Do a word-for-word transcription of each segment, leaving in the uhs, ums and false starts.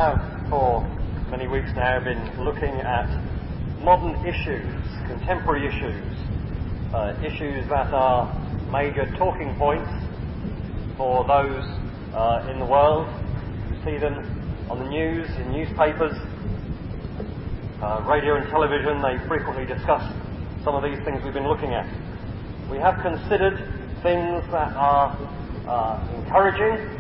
have for many weeks now been looking at modern issues, contemporary issues, uh, issues that are major talking points for those uh, in the world. You see them on the news, in newspapers, uh, radio and television. They frequently discuss some of these things we've been looking at. We have considered things that are uh, encouraging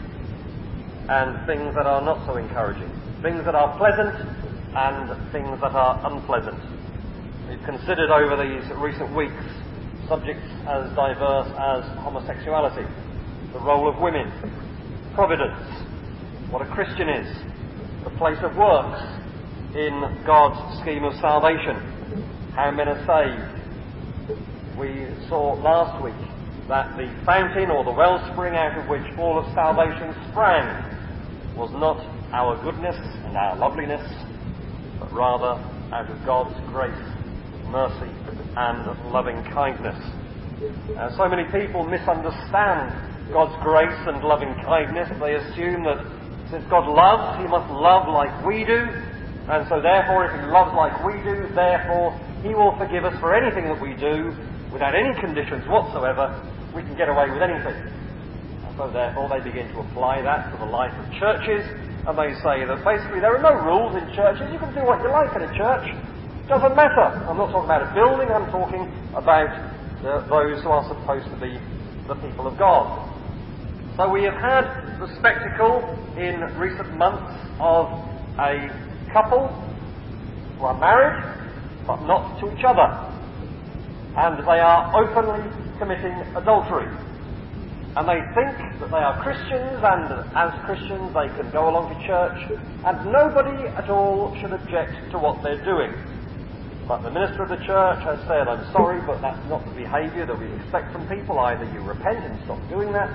and things that are not so encouraging, things that are pleasant and things that are unpleasant. We've considered over these recent weeks subjects as diverse as homosexuality, the role of women, providence, what a Christian is, the place of works in God's scheme of salvation, how men are saved. We saw last week that the fountain or the wellspring out of which all of salvation sprang was not our goodness and our loveliness, but rather out of God's grace, mercy and loving kindness. Uh, so many people misunderstand God's grace and loving kindness. They assume that since God loves, He must love like we do, and so therefore if He loves like we do, therefore He will forgive us for anything that we do without any conditions whatsoever. We can get away with anything. And so therefore they begin to apply that to the life of churches, and they say that basically there are no rules in churches. You can do what you like in a church. It doesn't matter. I'm not talking about a building. I'm talking about uh, those who are supposed to be the people of God. So we have had the spectacle in recent months of a couple who are married but not to each other, and they are openly committing adultery. And they think that they are Christians, and as Christians they can go along to church, and nobody at all should object to what they're doing. But the minister of the church has said, I'm sorry, but that's not the behaviour that we expect from people. Either you repent and stop doing that,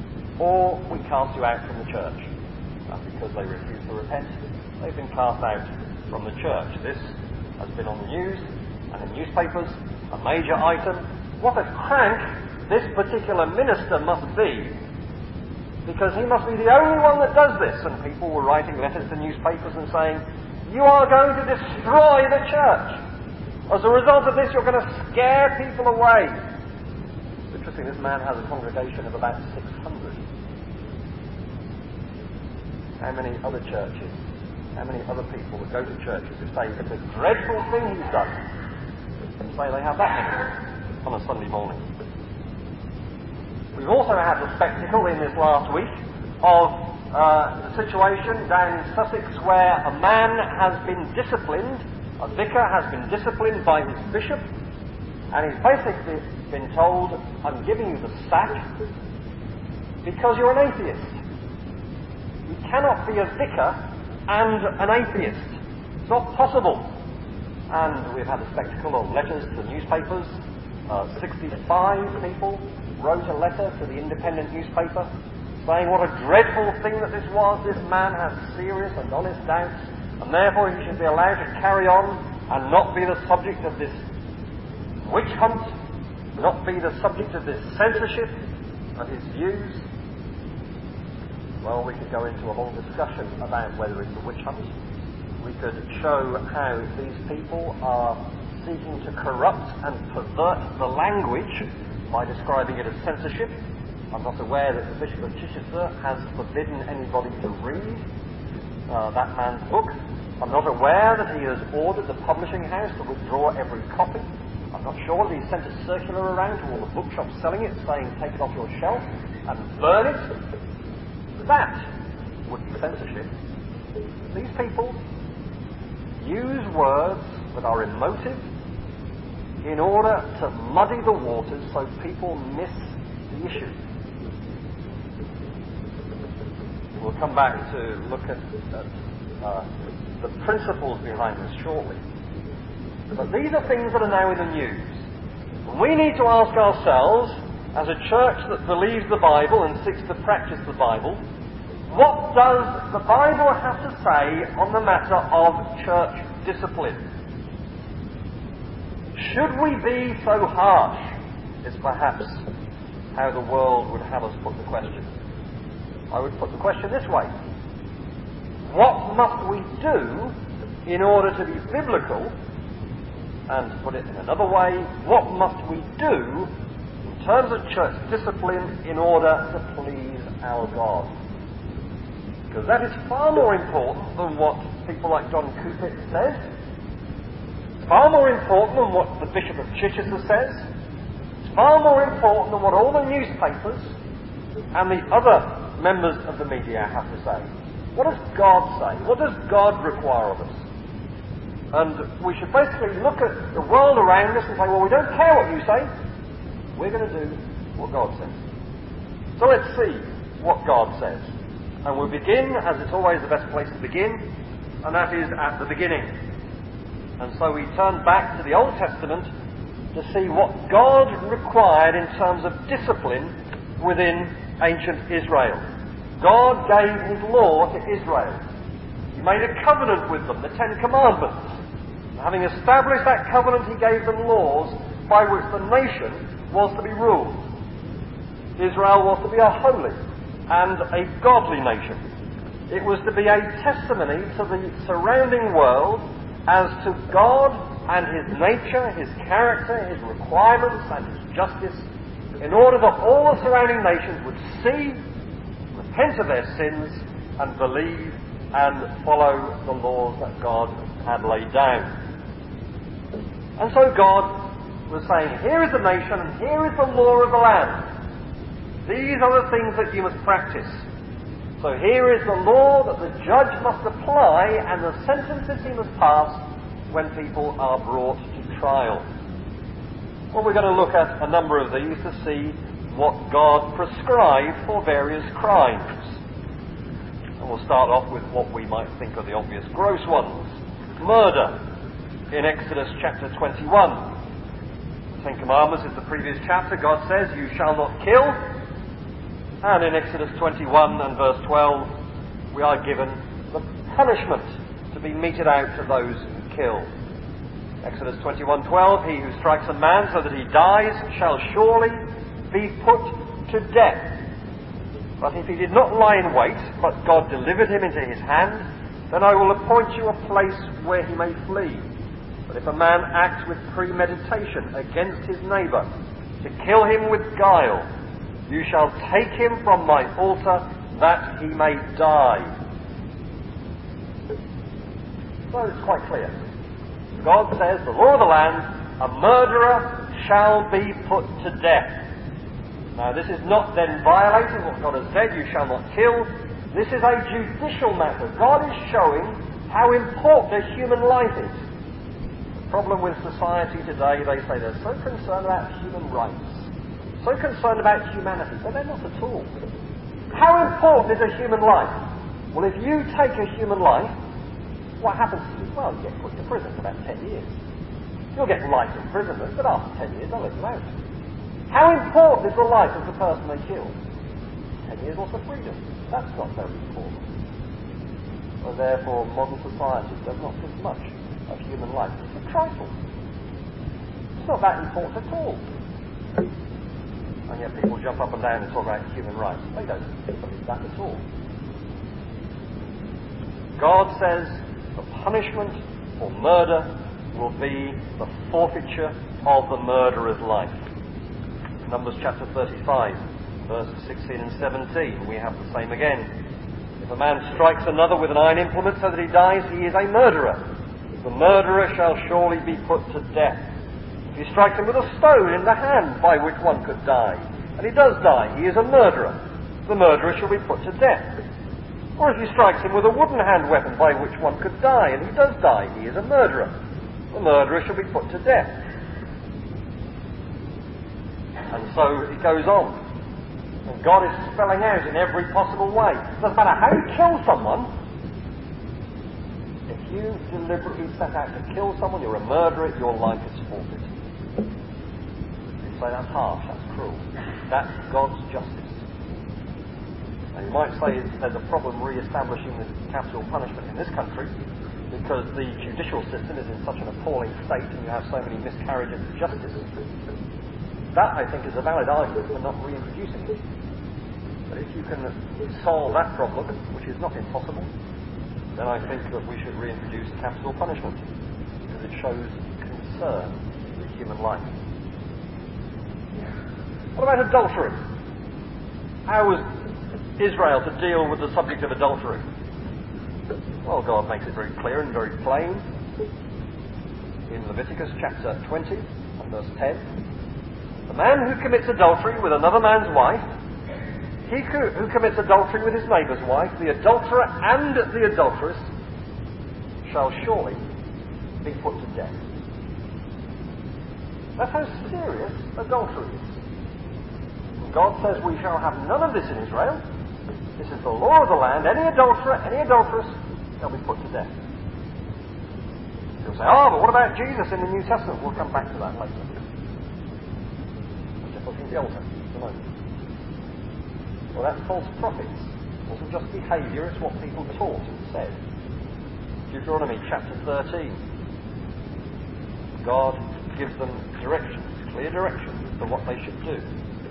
or we cast you out from the church. And because they refuse to repent, they've been cast out from the church. This has been on the news and in newspapers, a major item. What a crank this particular minister must be, because he must be the only one that does this. And people were writing letters to newspapers and saying, you are going to destroy the church. As a result of this, you're going to scare people away. It's interesting, this man has a congregation of about six hundred. How many other churches, how many other people that go to churches who say it's a dreadful thing he's done, and say they have that many on a Sunday morning? We've also had the spectacle in this last week of uh, the situation down in Sussex where a man has been disciplined, a vicar has been disciplined by his bishop, and he's basically been told, I'm giving you the sack because you're an atheist. You cannot be a vicar and an atheist. It's not possible. And we've had the spectacle of letters to newspapers. Uh, sixty-five people wrote a letter to the Independent newspaper saying what a dreadful thing that this was. This man has serious and honest doubts, and therefore he should be allowed to carry on and not be the subject of this witch hunt, not be the subject of this censorship of his views. Well, we could go into a long discussion about whether it's a witch hunt. We could show how these people are seeking to corrupt and pervert the language by describing it as censorship. I'm not aware that the Bishop of Chichester has forbidden anybody to read uh, that man's book. I'm not aware that he has ordered the publishing house to withdraw every copy. I'm not sure that he sent a circular around to all the bookshops selling it, saying take it off your shelf and burn it. That would be censorship. These people use words that are emotive in order to muddy the waters so people miss the issue. We'll come back to look at, at uh, the principles behind this shortly. But these are things that are now in the news. And we need to ask ourselves, as a church that believes the Bible and seeks to practice the Bible, what does the Bible have to say on the matter of church discipline? Should we be so harsh? Is perhaps how the world would have us put the question. I would put the question this way. what must we do in order to be biblical? And to put it in another way, what must we do in terms of church discipline in order to please our God? Because that is far more important than what people like John Coupit says. It's far more important than what the Bishop of Chichester says. It's far more important than what all the newspapers and the other members of the media have to say. What does God say? What does God require of us? And we should basically look at the world around us and say, well, we don't care what you say. We're going to do what God says. So let's see what God says. And we'll begin, as it's always the best place to begin, and that is at the beginning. And so we turn back to the Old Testament to see what God required in terms of discipline within ancient Israel. God gave his law to Israel. He made a covenant with them, the Ten Commandments. And having established that covenant, he gave them laws by which the nation was to be ruled. Israel was to be a holy and a godly nation. It was to be a testimony to the surrounding world as to God and his nature, his character, his requirements and his justice, in order that all the surrounding nations would see, repent of their sins, and believe and follow the laws that God had laid down. And so God was saying, here is the nation and here is the law of the land. These are the things that you must practice. So here is the law that the judge must apply and the sentences he must pass when people are brought to trial. Well, we're going to look at a number of these to see what God prescribed for various crimes. And we'll start off with what we might think are the obvious gross ones. Murder in Exodus chapter twenty-one. The Ten Commandments is the previous chapter. God says, you shall not kill. And in Exodus twenty-one and verse twelve, we are given the punishment to be meted out to those who kill. Exodus twenty-one twelve, he who strikes a man so that he dies shall surely be put to death. But if he did not lie in wait, but God delivered him into his hand, then I will appoint you a place where he may flee. But if a man acts with premeditation against his neighbour, to kill him with guile, you shall take him from my altar, that he may die. So it's quite clear. God says, the law of the land, a murderer shall be put to death. Now this is not then violating what God has said, you shall not kill. This is a judicial matter. God is showing how important a human life is. The problem with society today, they say they're so concerned about human rights, so concerned about humanity, but they're not at all. How important is a human life? Well, if you take a human life, what happens to you? Well, you get put to prison for about ten years. You'll get life imprisonment, but after ten years they'll let you out. How important is the life of the person they killed? Ten years loss of freedom. That's not very important. So therefore, modern society does not think much of human life. It's a trifle. It's not that important at all. And yet people jump up and down and talk about human rights. They don't believe that at all. God says the punishment for murder will be the forfeiture of the murderer's life. Numbers chapter thirty-five, verses sixteen and seventeen, we have the same again. If a man strikes another with an iron implement so that he dies, he is a murderer. The murderer shall surely be put to death. If he strikes him with a stone in the hand by which one could die, and he does die, he is a murderer. The murderer shall be put to death. Or if he strikes him with a wooden hand weapon by which one could die, and he does die, he is a murderer. The murderer shall be put to death. And so it goes on. And God is spelling out in every possible way. It doesn't matter how you kill someone. If you deliberately set out to kill someone, you're a murderer, your life is forfeit. You say that's harsh, that's cruel. That's God's justice. Now you might say there's a problem re-establishing the capital punishment in this country because the judicial system is in such an appalling state and you have so many miscarriages of justice. That, I think, is a valid argument for not reintroducing it. But if you can solve that problem, which is not impossible, then I think that we should reintroduce capital punishment, because it shows concern with human life. What about adultery? How was Israel to deal with the subject of adultery? Well, God makes it very clear and very plain in Leviticus chapter twenty and verse ten. The man who commits adultery with another man's wife, he who commits adultery with his neighbour's wife, the adulterer and the adulteress, shall surely be put to death. That's how serious adultery is. And God says we shall have none of this in Israel. This is the law of the land. Any adulterer, any adulteress shall be put to death. You'll say, oh, but what about Jesus in the New Testament? We'll come back to that later. Let's just look at the Old Testament at the moment. Well, that's false prophets. It wasn't just behaviour, it's what people taught and said. Deuteronomy chapter thirteen. God gives them directions, clear directions as to what they should do.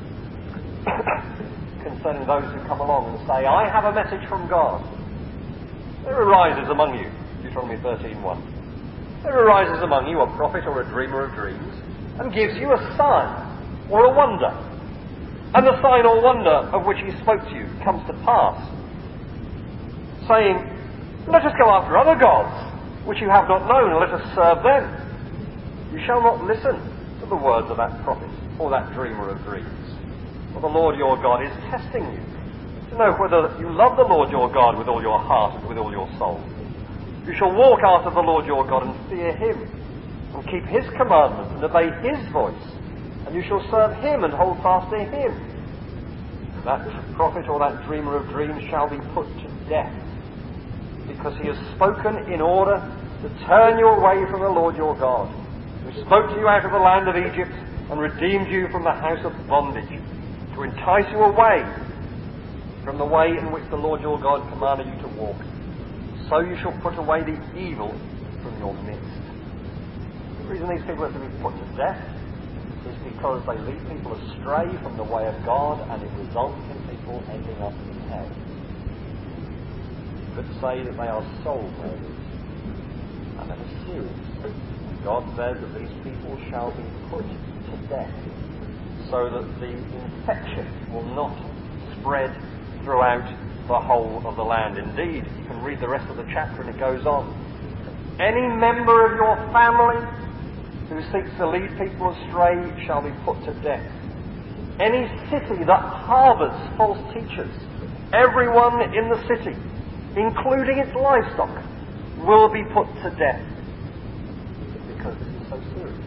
Concerning those who come along and say, I have a message from God. There arises among you, Deuteronomy thirteen one. There arises among you a prophet or a dreamer of dreams, and gives you a sign or a wonder. And the sign or wonder of which he spoke to you comes to pass, saying, let us go after other gods, which you have not known, and let us serve them. You shall not listen to the words of that prophet or that dreamer of dreams. For the Lord your God is testing you, to know whether you love the Lord your God with all your heart and with all your soul. You shall walk after the Lord your God and fear him, and keep his commandments and obey his voice, and you shall serve him and hold fast to him. That prophet or that dreamer of dreams shall be put to death, because he has spoken in order to turn you away from the Lord your God, who spoke to you out of the land of Egypt and redeemed you from the house of bondage, to entice you away from the way in which the Lord your God commanded you to walk. So you shall put away the evil from your midst. The reason these people have to be put to death is because they lead people astray from the way of God, and it results in people ending up in hell. You could say that they are soul murders, and that is serious. God says that these people shall be put to death, so that the infection will not spread throughout the whole of the land. Indeed, you can read the rest of the chapter and it goes on. Any member of your family who seeks to lead people astray shall be put to death. Any city that harbours false teachers, everyone in the city, including its livestock, will be put to death. Because this is so serious.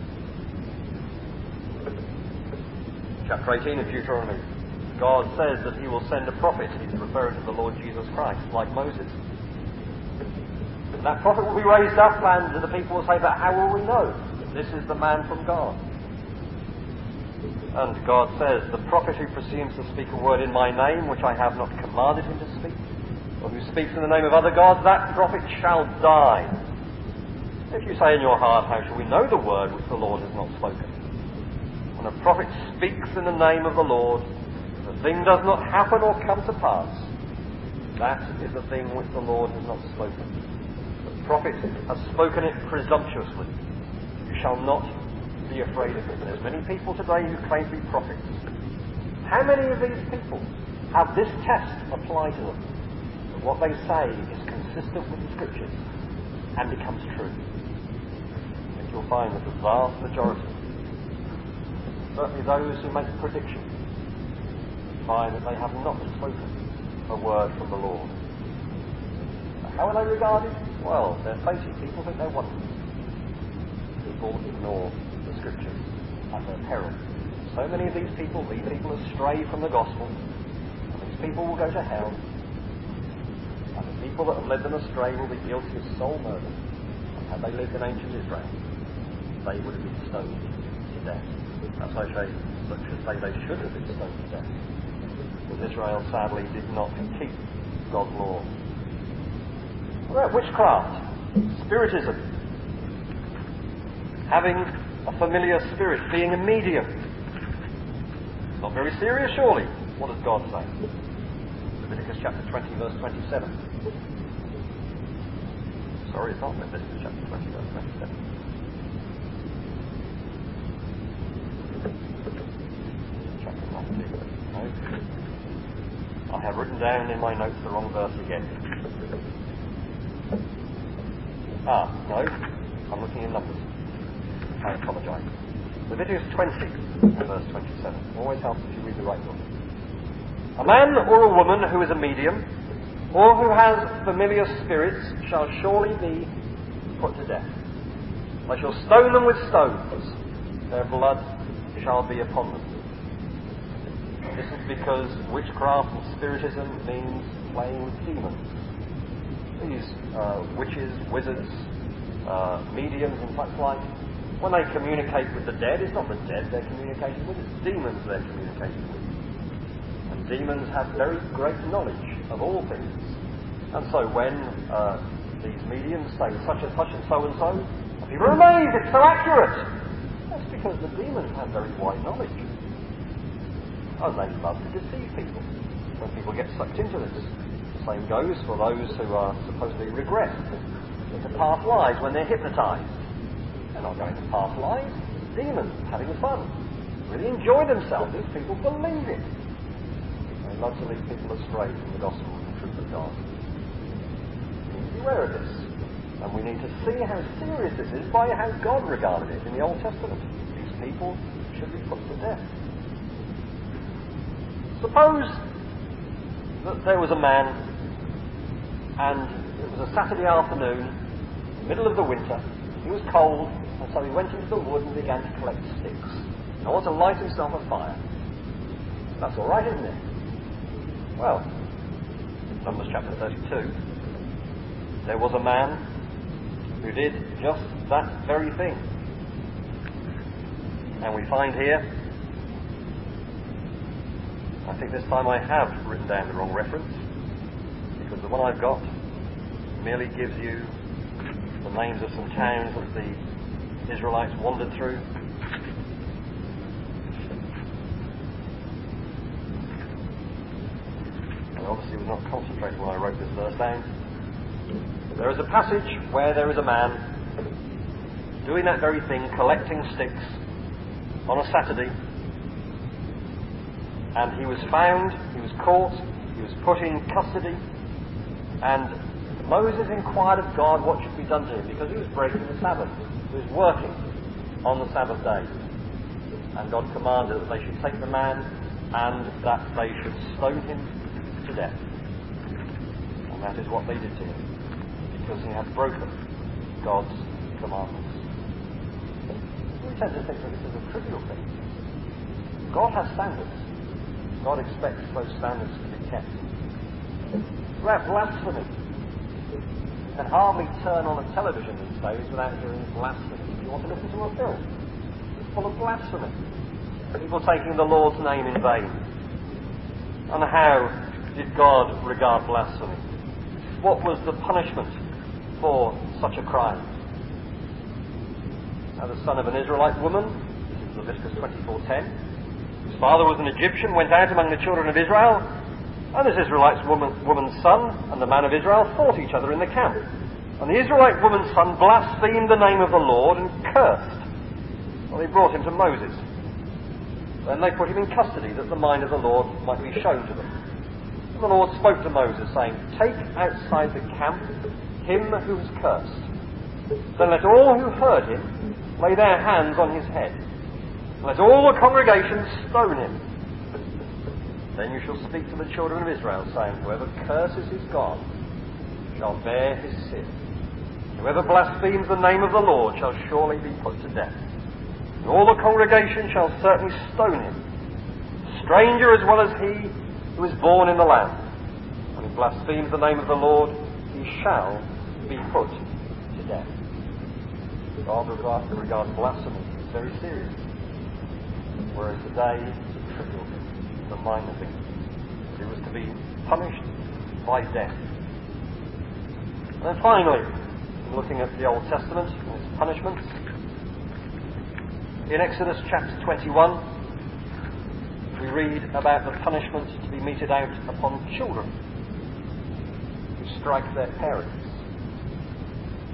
Chapter eighteen of Deuteronomy. God says that he will send a prophet. He's referring to the Lord Jesus Christ, like Moses. And that prophet will be raised up, and the people will say, but how will we know that this is the man from God? And God says, the prophet who presumes to speak a word in my name, which I have not commanded him to speak, or who speaks in the name of other gods, that prophet shall die. If you say in your heart, how shall we know the word which the Lord has not spoken? When a prophet speaks in the name of the Lord, the thing does not happen or come to pass, that is the thing which the Lord has not spoken. The prophet has spoken it presumptuously. You shall not be afraid of him. There's many people today who claim to be prophets. How many of these people have this test applied to them? That what they say is consistent with the Scriptures and becomes true. I think you'll find that the vast majority, certainly those who make predictions, find that they have not spoken a word from the Lord. How are they regarded? Well, they're facing people think they're wonderful. People ignore the Scriptures at their peril. So many of these people lead people astray from the gospel, and these people will go to hell. And the people that have led them astray will be guilty of soul murder. And had they lived in ancient Israel, they would have been stoned to death. That's why I say, such as say they should have been stoned to death. Because Israel sadly did not keep God's law. What about witchcraft? Spiritism. Having a familiar spirit, being a medium. Not very serious, surely. What does God say? Leviticus chapter twenty, verse twenty-seven. Sorry, it's not Leviticus chapter twenty, verse twenty-seven. Chapter nineteen. No. I have written down in my notes the wrong verse again. Ah, no. I'm looking in Numbers. I apologise. Leviticus twenty, verse twenty-seven. Always helps if you read the right book. A man or a woman who is a medium, or who has familiar spirits, shall surely be put to death. I shall stone them with stones. Their blood shall be upon them. This is because witchcraft and spiritism means playing with demons. These uh, witches, wizards, uh, mediums and such like, when they communicate with the dead, it's not the dead they're communicating with, it's demons they're communicating with. And demons have very great knowledge of all things. And so when uh, these mediums say such and such and so and so, people are amazed, it's so accurate. That's because the demons have very wide knowledge. And they love to deceive people when people get sucked into this. The same goes for those who are supposedly regret into past lives when they're hypnotized. They're not going to past lives, demons having fun. Really enjoy themselves. These people believe it. They love to lead people astray from the gospel and the truth of God. We need to be aware of this. And we need to see how serious this is by how God regarded it in the Old Testament. These people should be put to death. Suppose that there was a man and it was a Saturday afternoon, in the middle of the winter. He was cold, and so he went into the wood and began to collect sticks in order to light himself a fire. That's all right, isn't it? Well, Numbers chapter thirty-two, there was a man who did just that very thing. And we find here, I think this time I have written down the wrong reference, because the one I've got merely gives you the names of some towns that the Israelites wandered through. I obviously was not concentrating when I wrote this verse down. There is a passage where there is a man doing that very thing, collecting sticks on a Saturday, and he was found, he was caught, he was put in custody, and Moses inquired of God what should be done to him, because he was breaking the Sabbath. He was working on the Sabbath day. And God commanded that they should take the man and that they should stone him to death. And that is what they did to him, because he had broken God's commandments. We tend to think that this is a trivial thing. God has standards. God expects those standards to be kept. About blasphemy. You can hardly turn on a television these days without hearing blasphemy. If you want to listen to a film, it's full of blasphemy. People taking the Lord's name in vain. And how did God regard blasphemy? What was the punishment for such a crime? Now, the son of an Israelite woman, this is Leviticus twenty-four ten, his father was an Egyptian, went out among the children of Israel, and this Israelite woman, woman's son and the man of Israel fought each other in the camp. And the Israelite woman's son blasphemed the name of the Lord and cursed. Well, they brought him to Moses. Then they put him in custody that the mind of the Lord might be shown to them. And the Lord spoke to Moses, saying, "Take outside the camp him who has cursed. Then let all who heard him lay their hands on his head. Let all the congregation stone him. Then you shall speak to the children of Israel, saying, Whoever curses his God shall bear his sin. Whoever blasphemes the name of the Lord shall surely be put to death. And all the congregation shall certainly stone him, stranger as well as he who is born in the land. And he blasphemes the name of the Lord, he shall be put to death." God regards blasphemy very seriously, whereas today it's a trivial thing. The minor thing. But it was to be punished by death. And then finally, looking at the Old Testament and its punishments, in Exodus chapter twenty-one, we read about the punishment to be meted out upon children who strike their parents.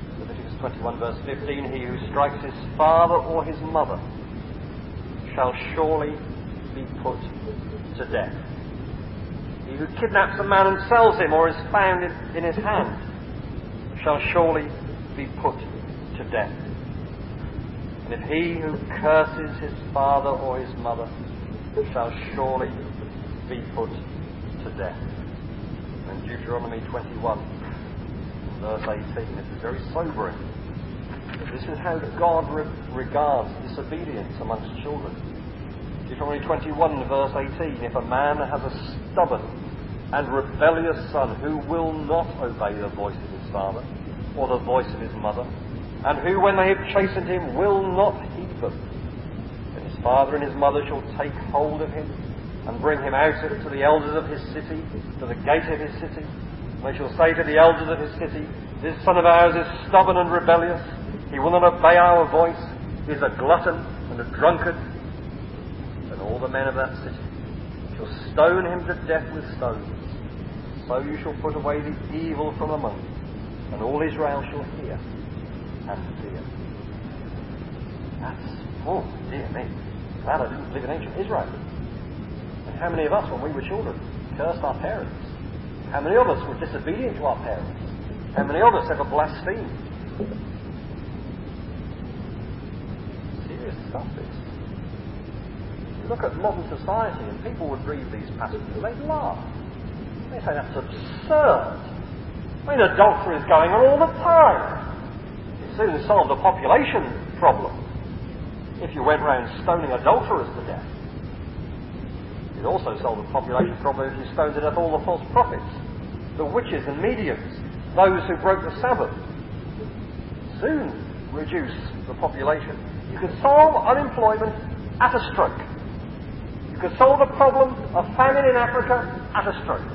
twenty-one verse fifteen, he who strikes his father or his mother shall surely be put to death. He who kidnaps a man and sells him or is found in, in his hand shall surely be put to death. And if he who curses his father or his mother shall surely be put to death. And Deuteronomy twenty-one, verse eighteen, this is very sobering. But this is how God re- regards disobedience amongst children. Deuteronomy twenty-one, verse eighteen, if a man has a stubborn and rebellious son who will not obey the voice of his father or the voice of his mother, and who, when they have chastened him, will not heed them, then his father and his mother shall take hold of him and bring him out to the elders of his city, to the gate of his city. And they shall say to the elders of his city, this son of ours is stubborn and rebellious. He will not obey our voice. He is a glutton and a drunkard. And all the men of that city shall stone him to death with stones. So you shall put away the evil from among you, and all Israel shall hear and fear. That's, oh dear me, glad I didn't live in ancient Israel. And how many of us, when we were children, cursed our parents? How many of us were disobedient to our parents? How many of us ever blasphemed? Serious stuff, this. You look at modern society and people would read these passages and they'd laugh. They say that's absurd. I mean, adultery is going on all the time. It soon solved the population problem if you went round stoning adulterers to death. It also solved the population problem if you stoned to death all the false prophets, the witches and mediums, those who broke the Sabbath. Soon reduce the population. You could solve unemployment at a stroke. You could solve the problem of famine in Africa at a stroke.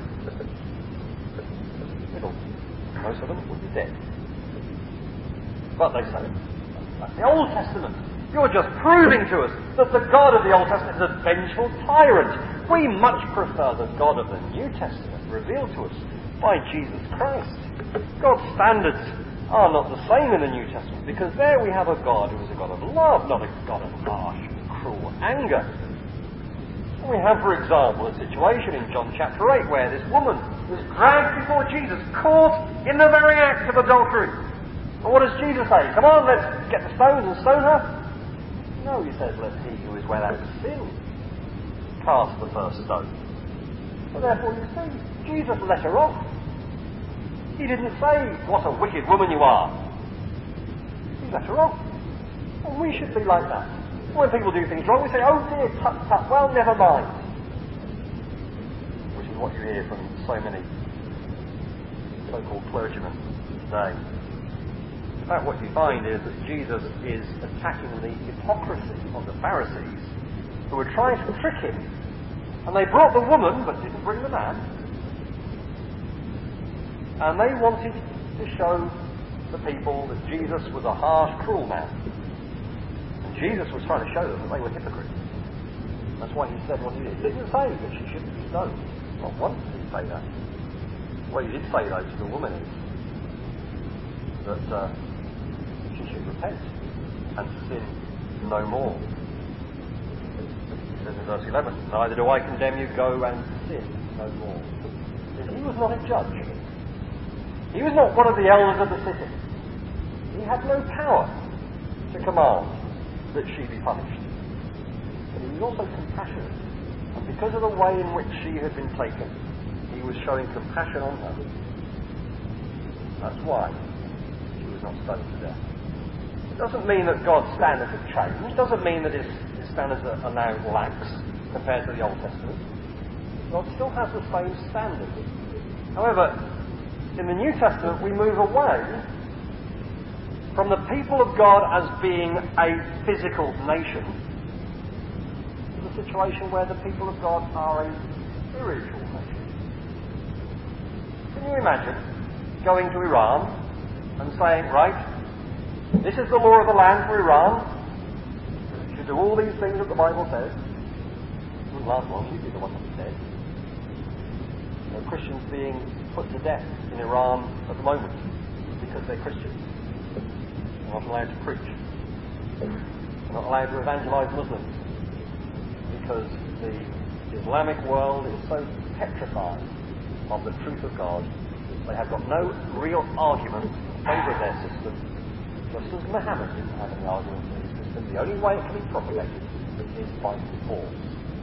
Most of them would be dead. But they say, like the Old Testament, you're just proving to us that the God of the Old Testament is a vengeful tyrant. We much prefer the God of the New Testament revealed to us by Jesus Christ. God's standards are not the same in the New Testament because there we have a God who is a God of love, not a God of harsh, cruel anger. We have, for example, a situation in John chapter eight where this woman was dragged before Jesus, caught in the very act of adultery. And what does Jesus say? Come on, let's get the stones and stone her? No, he says, let he who is without sin cast the first stone. So therefore, you see, Jesus let her off. He didn't say, what a wicked woman you are. He let her off. And we should be like that. When people do things wrong, we say, oh dear, tut tut, well, never mind. Which is what you hear from so many so-called clergymen today. In fact, what you find is that Jesus is attacking the hypocrisy of the Pharisees who were trying to trick him. And they brought the woman, but didn't bring the man. And they wanted to show the people that Jesus was a harsh, cruel man. Jesus was trying to show them that they were hypocrites. That's why he said what he did. He didn't say that she shouldn't be stoned. Not once did he say that. What he did say, though, to the woman is that uh, she should repent and sin no more. He says in verse eleven, neither do I condemn you, go and sin no more. If he was not a judge, he was not one of the elders of the city, he had no power to command that she be punished. But he was also compassionate. And because of the way in which she had been taken, he was showing compassion on her. That's why she was not stoned to death. It doesn't mean that God's standards have changed. It doesn't mean that his, his standards are, are now lax compared to the Old Testament. God still has the same standards. However, in the New Testament we move away from the people of God as being a physical nation to the situation where the people of God are a spiritual nation. Can you imagine going to Iran and saying, right, this is the law of the land for Iran, you should do all these things that the Bible says? It wouldn't last long, you'd be the one that's dead. There are Christians being put to death in Iran at the moment because they're Christians. We're not allowed to preach. We're not allowed to evangelize Muslims because the Islamic world is so petrified of the truth of God. They have got no real argument in favour of their system, just as Muhammad didn't have any argument for his system. The only way it can be propagated is by force,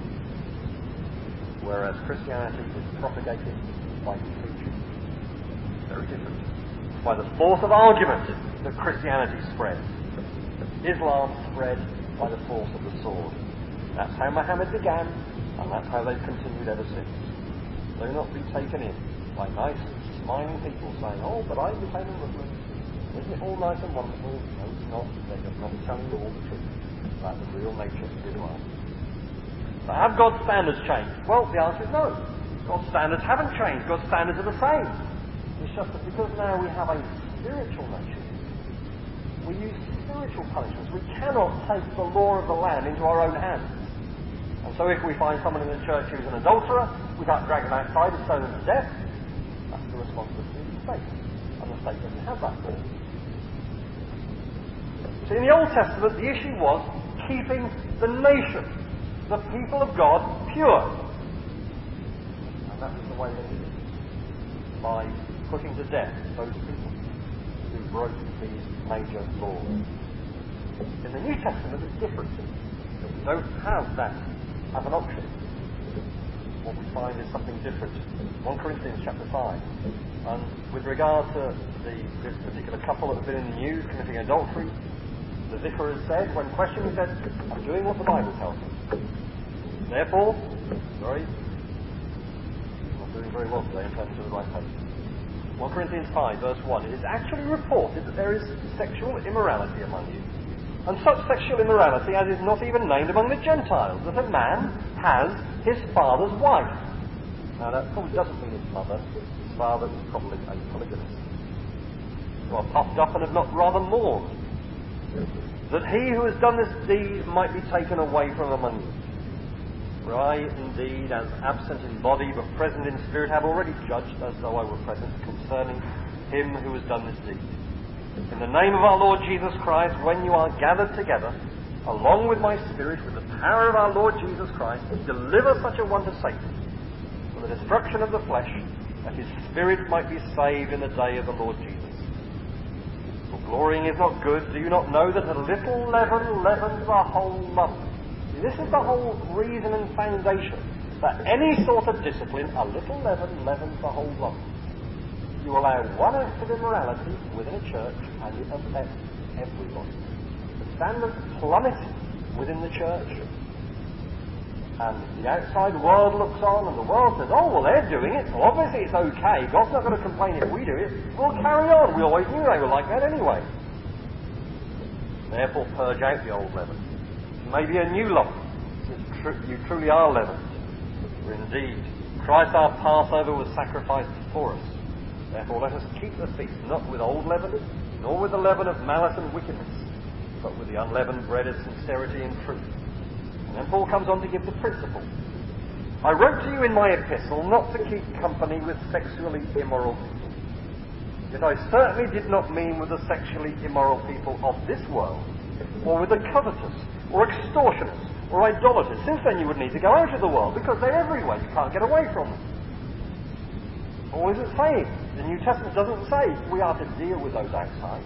whereas Christianity is propagated by preaching. Very different. It's by the force of argument that Christianity spreads. Islam spread by the force of the sword. That's how Muhammad began, and that's how they've continued ever since. Do not be taken in by nice, smiling people saying, "Oh, but I became a Muslim. Isn't it all nice and wonderful?" No, it's not. They're just not telling you all the truth about the real nature of Islam. So have God's standards changed? Well, the answer is no. God's standards haven't changed. God's standards are the same. It's just that because now we have a spiritual nature, we use spiritual punishments. We cannot take the law of the land into our own hands. And so if we find someone in the church who's an adulterer, we can't drag them outside and stone them to death. That's the responsibility of the state. And the state doesn't have that law. So in the Old Testament, the issue was keeping the nation, the people of God, pure. And that was the way they did it. By putting to death those people who broke these major laws. In the New Testament, it's different. We don't have that as an option. What we find is something different. First Corinthians chapter five. And with regard to the, this particular couple that have been in the news committing adultery, the vicar has said, when questioned, he said, "I'm doing what the Bible tells me." Therefore, sorry, he's not doing very well today in terms of the right page. First Corinthians five, verse one. It is actually reported that there is sexual immorality among you. And such sexual immorality as is not even named among the Gentiles, that a man has his father's wife. Now that probably doesn't mean his mother. His father was probably a polygamist. You are puffed up and have not rather mourned, that he who has done this deed might be taken away from among you. For I indeed, as absent in body but present in spirit, have already judged, as though I were present, concerning him who has done this deed. In the name of our Lord Jesus Christ, when you are gathered together, along with my spirit, with the power of our Lord Jesus Christ, deliver such a one to Satan, for the destruction of the flesh, that his spirit might be saved in the day of the Lord Jesus. For glorying is not good. Do you not know that a little leaven leavens the whole lump? See, this is the whole reason and foundation that any sort of discipline, a little leaven leavens the whole lump. You allow one act of immorality within a church and it affects everybody. The standards plummet within the church, and the outside world looks on and the world says, "Oh, well, they're doing it, so obviously it's okay. God's not going to complain if we do it. We'll carry on. We always knew they were like that anyway." Therefore purge out the old leaven. Maybe a new lump, since tr- you truly are leavened. For indeed, Christ our Passover was sacrificed for us. Therefore let us keep the feast, not with old leaven, nor with the leaven of malice and wickedness, but with the unleavened bread of sincerity and truth. And then Paul comes on to give the principle. I wrote to you in my epistle not to keep company with sexually immoral people. Yet I certainly did not mean with the sexually immoral people of this world, or with the covetous, or extortioners, or idolaters, since then you would need to go out of the world, because they're everywhere, you can't get away from them. Or is it saying? The New Testament doesn't say we are to deal with those outside.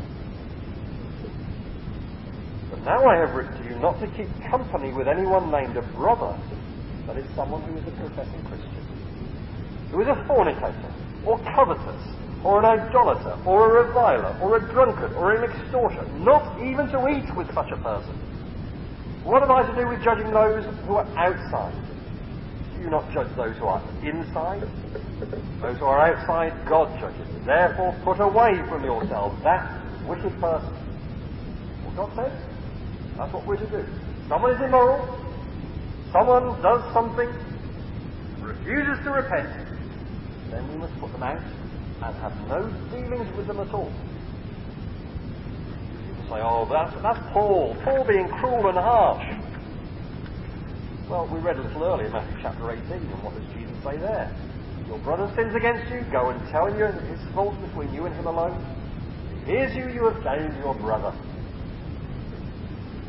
But now I have written to you not to keep company with anyone named a brother, that is someone who is a professing Christian, who is a fornicator, or covetous, or an idolater, or a reviler, or a drunkard, or an extortioner, not even to eat with such a person. What have I to do with judging those who are outside? Do you not judge those who are inside? Those who are outside, God judges. Therefore put away from yourselves that wicked person. What God says, that's what we're to do. Someone is immoral, someone does something, refuses to repent, then we must put them out and have no dealings with them at all. People say, "Oh, that's, that's Paul. Paul being cruel and harsh." Well, we read a little earlier, Matthew chapter eighteen, and what does Jesus say there? Your brother sins against you, go and tell him his fault between you and him alone. If he hears you, you have gained your brother.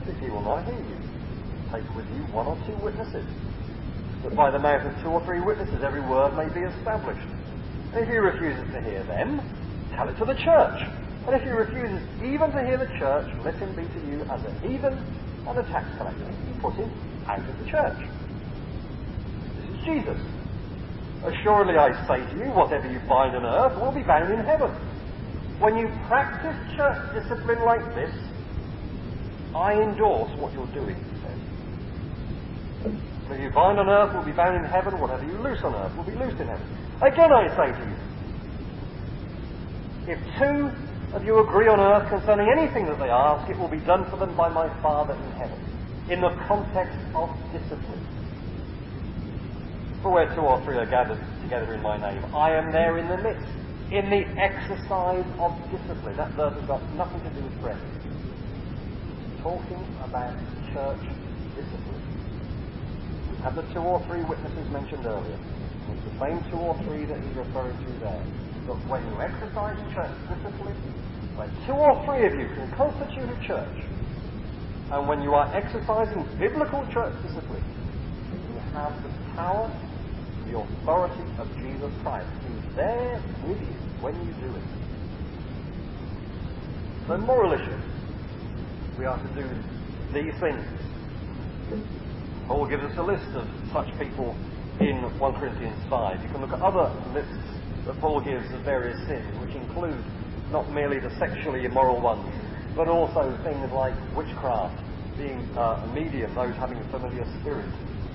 if he will not hear you, take with you one or two witnesses, that by the mouth of two or three witnesses every word may be established. And if he refuses to hear them, tell it to the church. And if he refuses even to hear the church, let him be to you as a heathen and a tax collector. You put him out of the church. This is Jesus. Assuredly I say to you, whatever you bind on earth will be bound in heaven. When you practice church discipline like this, I endorse what you're doing, he says. Whatever you bind on earth will be bound in heaven, whatever you loose on earth will be loosed in heaven. Again I say to you, if two of you agree on earth concerning anything that they ask, it will be done for them by my Father in heaven, in the context of discipline. For where two or three are gathered together in my name, I am there in the midst, in the exercise of discipline. That verse has got nothing to do with prayer. Talking about church discipline. We have the two or three witnesses mentioned earlier. It's the same two or three that he's referring to there. But when you exercise church discipline, when two or three of you can constitute a church, and when you are exercising biblical church discipline, you have the power, the authority of Jesus Christ. He's there with you when you do it. So moral issues. We are to do these things. Paul gives us a list of such people in First Corinthians five. You can look at other lists that Paul gives of various sins, which include not merely the sexually immoral ones, but also things like witchcraft, being uh, a medium, those having a familiar spirit.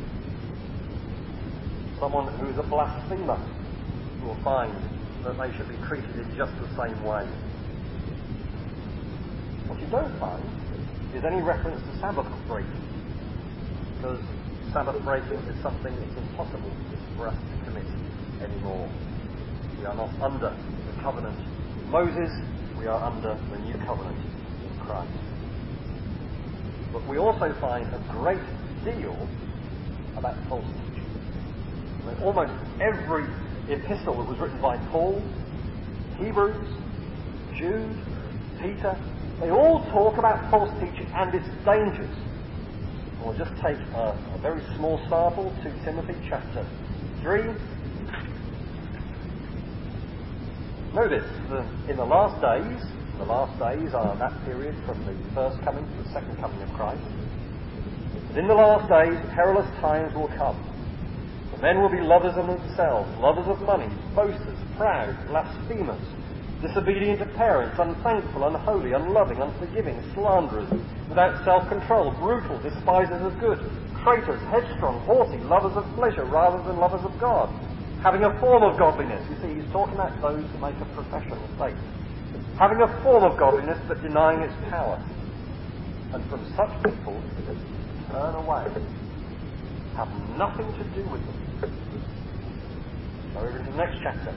Someone who is a blasphemer will find that they should be treated in just the same way. What you don't find is any reference to Sabbath breaking, because Sabbath breaking is something that's impossible for us to commit anymore. We are not under the covenant of Moses, we are under the new covenant in Christ. But we also find a great deal about false teaching. I mean, almost every epistle that was written by Paul, Hebrews, Jude, Peter, they all talk about false teaching and its dangers. And we'll just take a, a very small sample, Second Timothy chapter three. Notice that in the last days, the last days are that period from the first coming to the second coming of Christ. But in the last days, perilous times will come. The men will be lovers of themselves, lovers of money, boasters, proud, blasphemers, disobedient to parents, unthankful, unholy, unloving, unforgiving, slanderers, without self-control, brutal, despisers of good, traitors, headstrong, haughty, lovers of pleasure rather than lovers of God, having a form of godliness. You see, he's talking about those who make a profession of faith. Having a form of godliness, but denying its power. And from such people, turn away. Have nothing to do with them. Go over into the next chapter,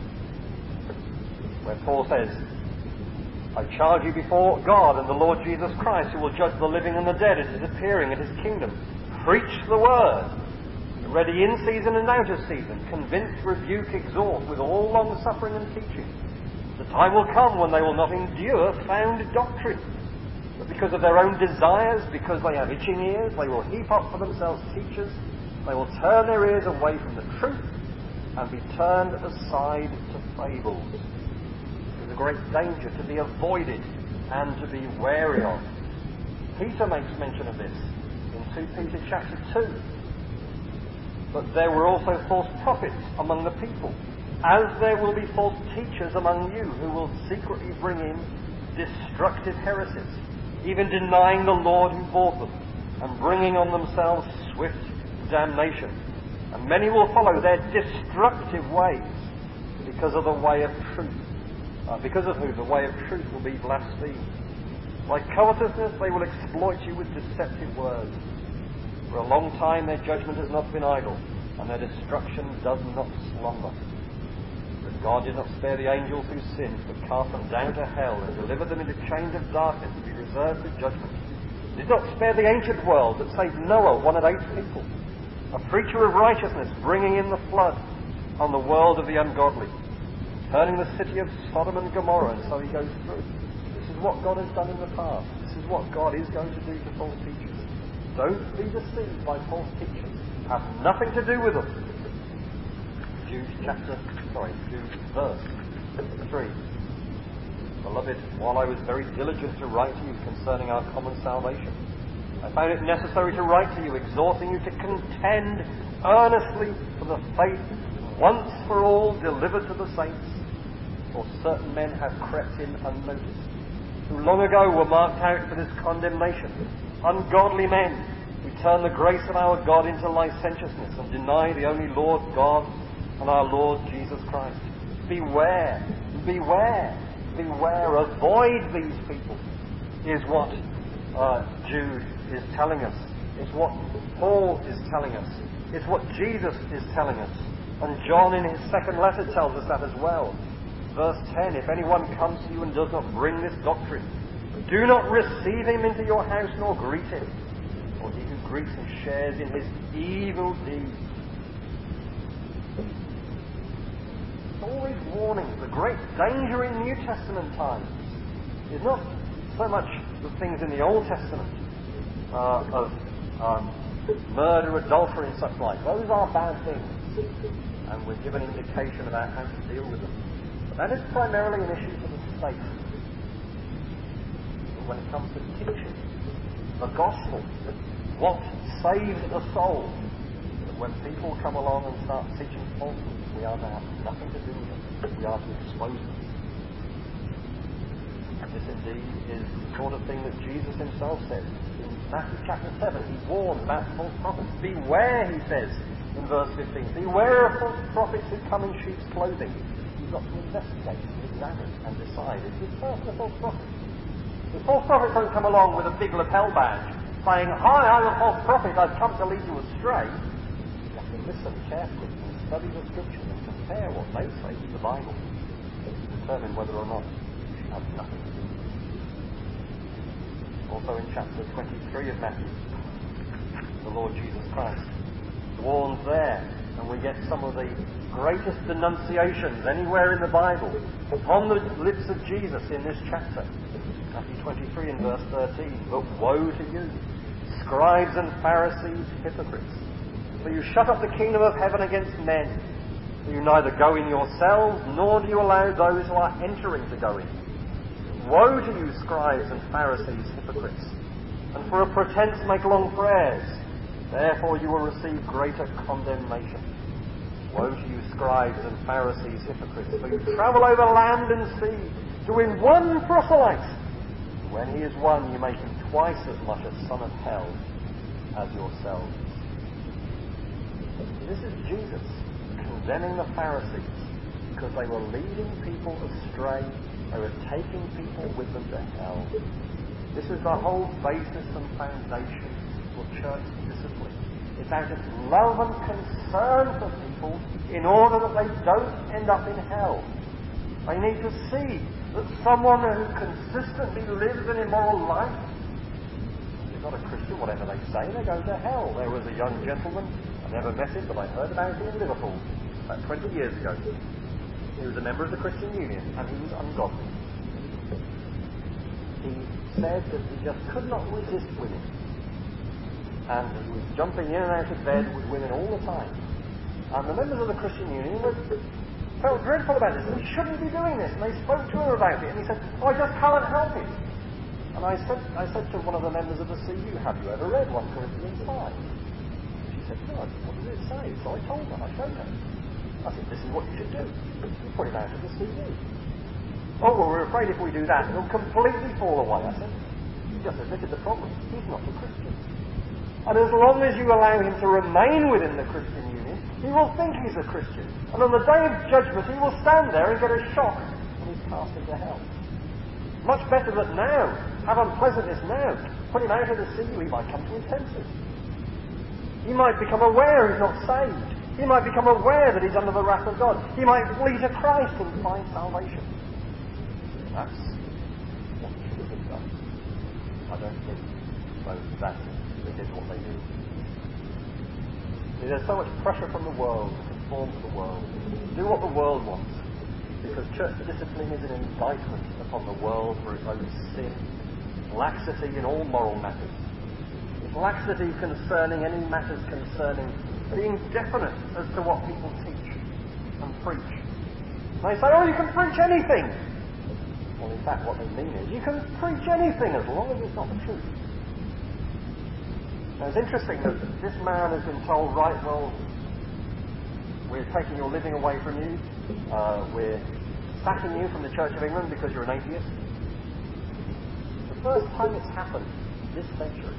where Paul says, I charge you before God and the Lord Jesus Christ, who will judge the living and the dead at his appearing at his kingdom. Preach the word. Ready in season and out of season, convince, rebuke, exhort with all long suffering and teaching. The time will come when they will not endure sound doctrine, but because of their own desires, because they have itching ears, they will heap up for themselves teachers. They will turn their ears away from the truth and be turned aside to fables. There's a great danger to be avoided and to be wary of. Peter makes mention of this in Second Peter chapter two. But there were also false prophets among the people, as there will be false teachers among you who will secretly bring in destructive heresies, even denying the Lord who bought them, and bringing on themselves swift damnation. And many will follow their destructive ways, because of the way of truth, uh, because of whom the way of truth will be blasphemed. Like covetousness, they will exploit you with deceptive words. For a long time their judgment has not been idle, and their destruction does not slumber. But God did not spare the angels who sinned, but cast them down to hell, and delivered them into chains of darkness to be reserved for judgment. He did not spare the ancient world, but saved Noah, one of eight people, a preacher of righteousness, bringing in the flood on the world of the ungodly, turning the city of Sodom and Gomorrah, and so he goes through. This is what God has done in the past. This is what God is going to do to false teachers. Don't be deceived by false teachers. Have nothing to do with them. Jude chapter, sorry, Jude verse three. Beloved, while I was very diligent to write to you concerning our common salvation, I found it necessary to write to you, exhorting you to contend earnestly for the faith once for all delivered to the saints. For certain men have crept in unnoticed, who long ago were marked out for this condemnation, ungodly men who turn the grace of our God into licentiousness and deny the only Lord God and our Lord Jesus Christ. Beware, beware, beware, avoid these people, is what uh, Jude is telling us. It's what Paul is telling us. It's what Jesus is telling us. And John in his second letter tells us that as well. Verse ten, if anyone comes to you and does not bring this doctrine, do not receive him into your house nor greet him, for he who greets him shares in his evil deeds. All these warnings, the great danger in New Testament times is not so much the things in the Old Testament uh, of um, murder, adultery and such like. Those are bad things, and we're given indication about how to deal with them. But that is primarily an issue for the state. But when it comes to teaching the gospel, what saves a soul, that when people come along and start teaching falsehood, we are to have nothing to do with them. We are to expose them. And this indeed is the sort of thing that Jesus himself said. In Matthew chapter seven, he warns about false prophets. Beware, he says in verse fifteen. Beware of false prophets who come in sheep's clothing. You've got to investigate and examine and decide. Is this person a false prophet? The false prophets don't come along with a big lapel badge saying, hi, I'm a false prophet, I've come to lead you astray. You have to listen carefully and study the scriptures and compare what they say with the Bible to determine whether or not you should have nothing to do with it. Also in chapter twenty-three of Matthew, the Lord Jesus Christ warns there, and we get some of the greatest denunciations anywhere in the Bible upon the lips of Jesus in this chapter. Matthew twenty-three and verse thirteen. But woe to you, scribes and Pharisees, hypocrites! For you shut up the kingdom of heaven against men. For you neither go in yourselves, nor do you allow those who are entering to go in. Woe to you, scribes and Pharisees, hypocrites! And for a pretense make long prayers. Therefore you will receive greater condemnation. Woe to you, scribes and Pharisees, hypocrites! For you travel over land and sea to win one proselyte. When he is won, you make him twice as much a son of hell as yourselves. This is Jesus condemning the Pharisees because they were leading people astray. They were taking people with them to hell. This is the whole basis and foundation for church discipline. It's out of love and concern for people in order that they don't end up in hell. They need to see that someone who consistently lives an immoral life is not a Christian, whatever they say, they go to hell. There was a young gentleman, I never met him, but I heard about him in Liverpool about twenty years ago. He was a member of the Christian Union, and he was ungodly. He said that he just could not resist women. And he was jumping in and out of bed with women all the time. And the members of the Christian Union were, felt dreadful about this, and he shouldn't be doing this. And they spoke to him about it, and he said, oh, I just can't help it. And I said, I said to one of the members of the C U, have you ever read First Corinthians five? She said, no, what does it say? So I told her, I showed her. I said, this is what you should do. You put him out of the C U. Oh, well, we're afraid if we do that, he'll completely fall away. I said, you just admitted the problem. He's not a Christian. And as long as you allow him to remain within the Christian Union, he will think he's a Christian. And on the day of judgment, he will stand there and get a shock when he's cast into hell. Much better that now, have unpleasantness now. Put him out of the C U, he might come to his senses. He might become aware he's not saved. He might become aware that he's under the wrath of God. He might flee to Christ and find salvation. That's what he should have done. I don't think so that they did what they did. There's so much pressure from the world to conform to the world, do what the world wants, because church discipline is an indictment upon the world for its own sin laxity in all moral matters. It's laxity concerning any matters concerning being definite as to what people teach and preach. They say, oh, you can preach anything. Well, in fact, what they mean is, you can preach anything as long as it's not the truth. Now, it's interesting that this man has been told, right, well, we're taking your living away from you. Uh, we're sacking you from the Church of England because you're an atheist. The first time it's happened this century.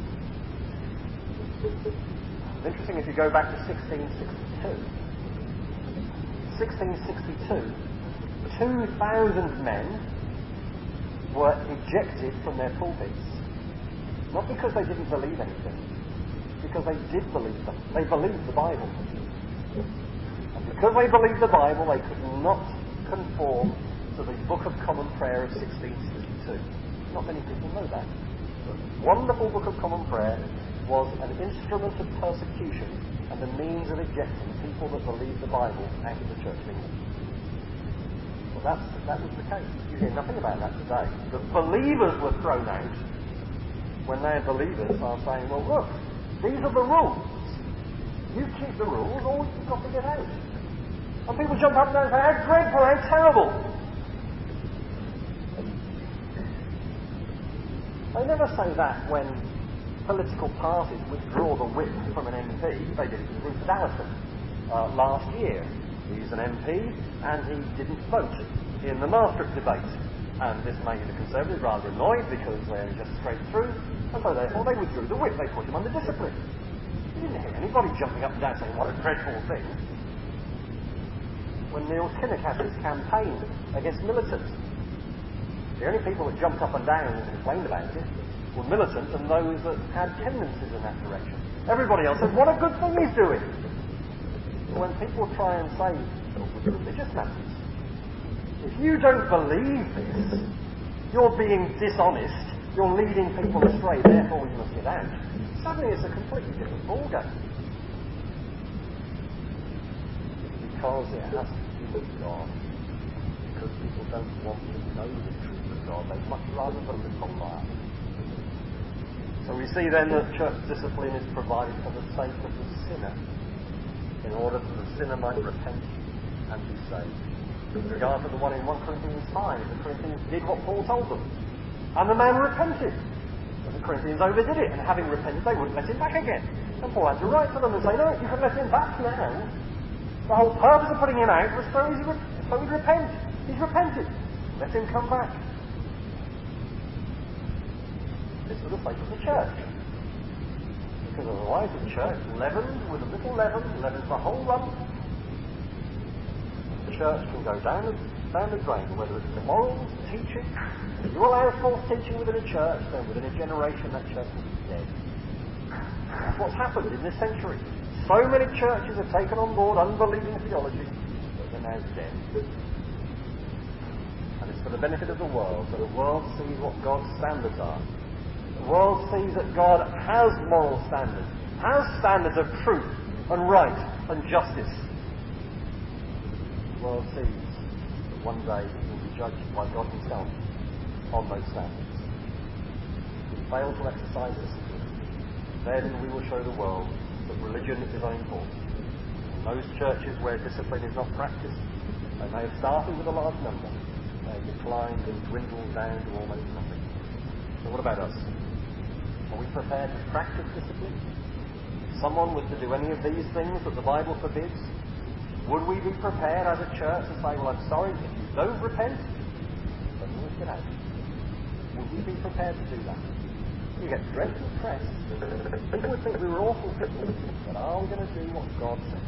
It's interesting if you go back to sixteen sixty-two. sixteen sixty-two, two thousand men were ejected from their pulpits. Not because they didn't believe anything, because they did believe them. They believed the Bible. And because they believed the Bible, they could not conform to the Book of Common Prayer of sixteen sixty-two. Not many people know that. The wonderful Book of Common Prayer was an instrument of persecution and a means of ejecting people that believed the Bible out of the Church of England. Well, that's, that was the case. You hear nothing about that today. The believers were thrown out when their believers are saying, well, look, these are the rules. You keep the rules, or you've got to get out. And people jump up and down and say, how dreadful, how terrible. They never say that when political parties withdraw the whip from an M P. They did it with Rupert Allison uh, last year. He's an M P and he didn't vote in the Maastricht debate. And this made the Conservatives rather annoyed because they're just straight through. And so therefore they withdrew the whip. They put him under discipline. You didn't hear anybody jumping up and down saying, what a dreadful thing. When Neil Kinnock had his campaign against militants, the only people that jumped up and down and complained about it were militants and those that had tendencies in that direction. Everybody else said, what a good thing he's doing. But when people try and say, oh, with religious matters, if you don't believe this, you're being dishonest, you're leading people astray, therefore we must get out. Suddenly it's a completely different ballgame. Because it has to do with God. Because people don't want to know the truth of God. They'd much rather believe a lie. So we see then that church discipline is provided for the sake of the sinner, in order that the sinner might repent and be saved. With regard to the one in First Corinthians five, the Corinthians did what Paul told them, and the man repented. But the Corinthians overdid it, and having repented, they wouldn't let him back again. And Paul had to write to them and say, no, you can let him back now. The whole purpose of putting him out was so he'd, re- so he'd repent. He's repented. Let him come back. This was the sake of the church. Because otherwise the church, leavened with a little leaven, leavens the whole lump. The church can go down the, down the drain, whether it's the morals, teaching. If you allow false teaching within a church, then within a generation that church will be dead. That's what's happened in this century. So many churches have taken on board unbelieving theology that they're now dead. And it's for the benefit of the world, so the world sees what God's standards are. The world sees that God has moral standards, has standards of truth and right and justice. The world sees that one day he will be judged by God himself on those standards. If we fail to exercise discipline, then we will show the world that religion is unimportant. In those churches where discipline is not practiced, they may have started with a large number, they have declined and dwindled down to almost nothing. So what about us? Are we prepared to practice discipline? If someone was to do any of these things that the Bible forbids, would we be prepared as a church to say, well, I'm sorry, if you don't repent, then you must get out? Would we be prepared to do that? You get dreadful press. People would think we were awful people, but are we going to do what God says?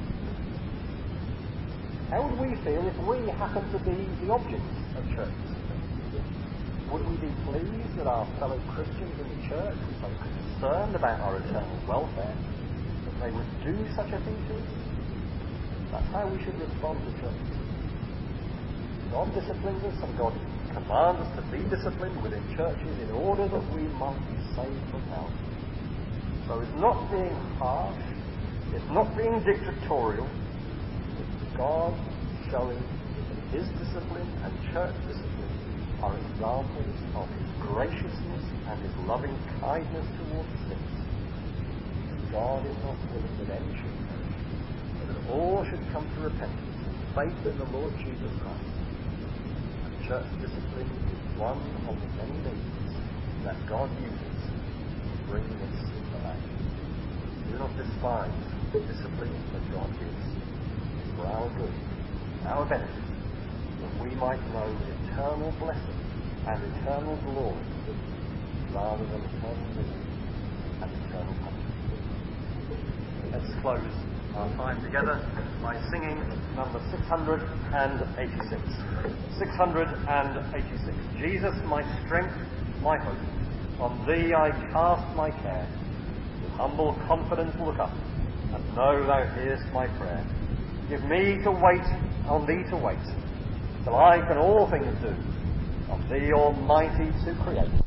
How would we feel if we happened to be the object of church discipline? Would we be pleased that our fellow Christians in the church were so concerned about our eternal welfare that they would do such a thing to us? That's how we should respond to church. God disciplines us and God commands us to be disciplined within churches in order that we might be saved from hell. So it's not being harsh, it's not being dictatorial, it's God showing that his discipline and church discipline are examples of his graciousness and his loving kindness towards sinners. God is not willing that any should perish, but that all should come to repentance and faith in the Lord Jesus Christ. And church discipline is one of the many means that God uses to bring this to the land. Do not despise the discipline that God gives. It's for our good, our benefit, that we might know eternal blessing and eternal glory rather than eternal misery and eternal punishment. Let's close our time together by singing number six hundred eighty-six. six hundred eighty-six. Jesus, my strength, my hope, on thee I cast my care. With humble confidence look up, and know thou hearest my prayer. Give me to wait on thee to wait, till I can all things do, of thee almighty to create.